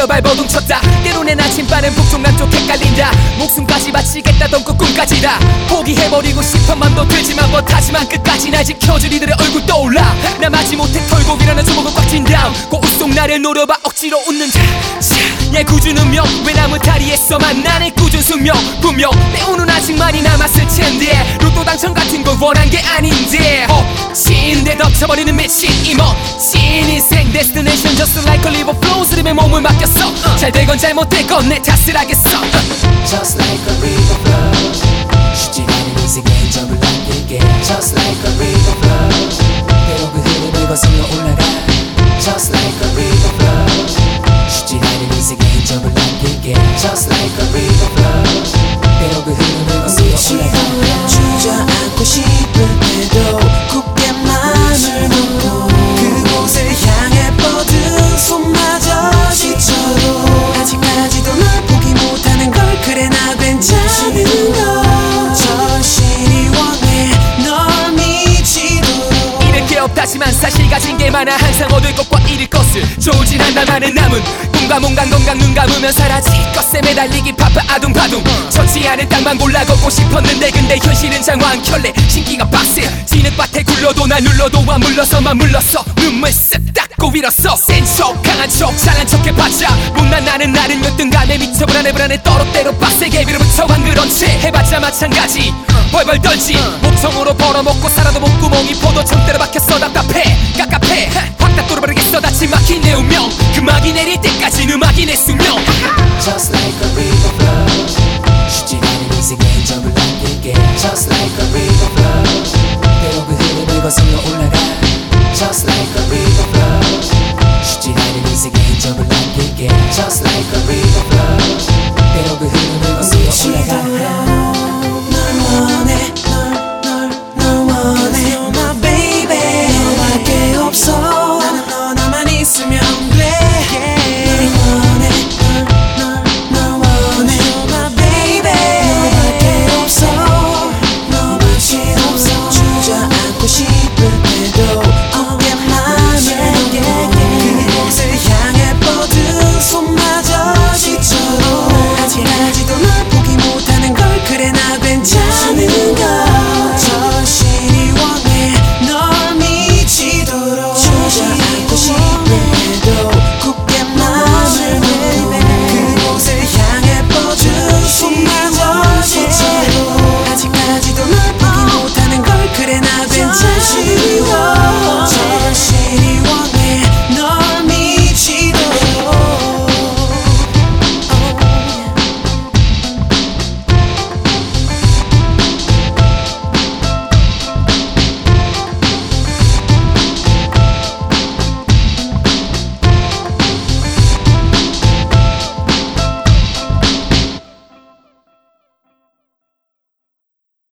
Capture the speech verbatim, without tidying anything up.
휘둘러 발버둥 쳤다. 때론 내 나침반은 북쪽 남쪽 헷갈린다. 목숨까지 바치겠다던 그 꿈까지다 포기해버리고 싶은 맘도 들지만 못하지만 끝까지 날 지켜줄 이들의 얼굴 떠올라. 나 마지못해 털고 일어나 주먹을 꽉 쥔 다음 거울 속 나를 노려봐 억지로 웃는 자. 내 꾸준 운명 왜 나무 다리에서만 나의 꾸준 숙명 분명 내 운은 아직 많이 남았을 텐데 로또 당첨 같은 걸 원한 게 아닌데 어 치인데 덮쳐버리는 미친 이 멋진 인생 destination just like a river flows 흐름에 몸을 맡겼어 uh. 잘 되건 잘못되건 내 탓을 하겠어 uh. Just like a river flows 쉽지 않은 인생의 적을 남길게 Just like a river flows 때로 그 흐름을 거슬러 올라가 Just like a river flows 쉽지 않은 인생의 적을 남길게 Just like a river flows 때로 그 흐름을 거슬러 올라가 주저앉고 싶을 때도 굳게 맘을 먹고 그곳을 향해 뻗은 손마저 지쳐도 아직까지도 널 포기 못하는 걸 그래 나 괜찮은 걸 절실히 원해 널 미치도록 잃을 게 없다지만 사실 가진 게 많아 항상 얻을 것과 잃을 것을 조진한다마는 남은 꿈과 몸과 건강 눈 감으면 사라질 것에 매달리기 바빠 아둥바둥 젖지 않은 땅만 골라 걷고 싶었는데 근데 현실은 장황 켤레 신기가 빡세 진흙밭에 굴러도 날 눌러도 안 물러서만 물렀어 눈물 쓱 닦고 일었어 센 척 강한 척 잘난 척 해봤자 못난 나는 나는 열등감에 미쳐 불안해 불안해 떨어때로 빡세게 밀어붙여 한 그런 채 해봤자 마찬가지 벌벌 떨지 목청으로 벌어먹고 살아도 목구멍이 포도청대로 박혔어 답답해 깝깝해 확 다 뚫어버리겠어 다치 막힌 내 운명 그 막이 내릴 때까지 음악이 내 숙명 Just like a river